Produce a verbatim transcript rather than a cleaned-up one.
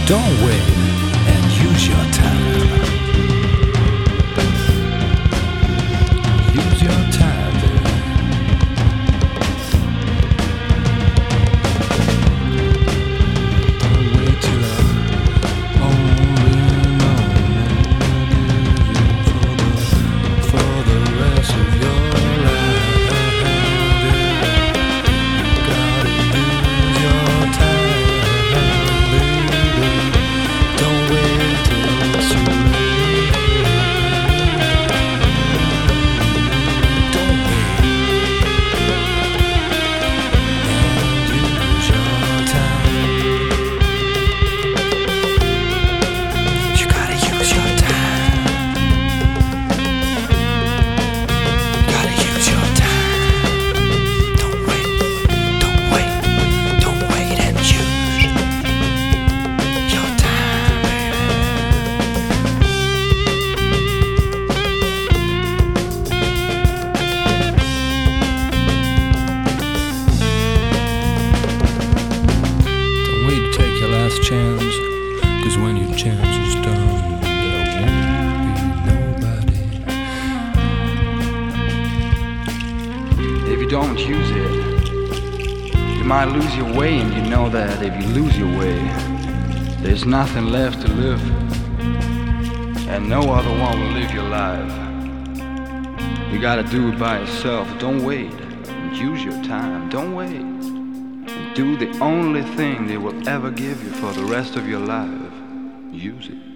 Don't wait and use your time. Use your time, baby. Don't wait till I only know for the, for the rest of your life. You gotta use your time, baby. Don't wait till it's too late. Don't wait and use your time. You gotta use your time. You gotta use your time. Don't wait, don't wait, don't wait and use your time, baby. Don't wait to take your last chance, 'cause when your chance is done, there won't be nobody. If you don't use it, you might lose your way, and you know that if you lose your way, there's nothing left to live, and no other one will live your life. You gotta do it by yourself. Don't wait. Use your time. Don't wait. And do the only thing they will ever give you for the rest of your life. Use it.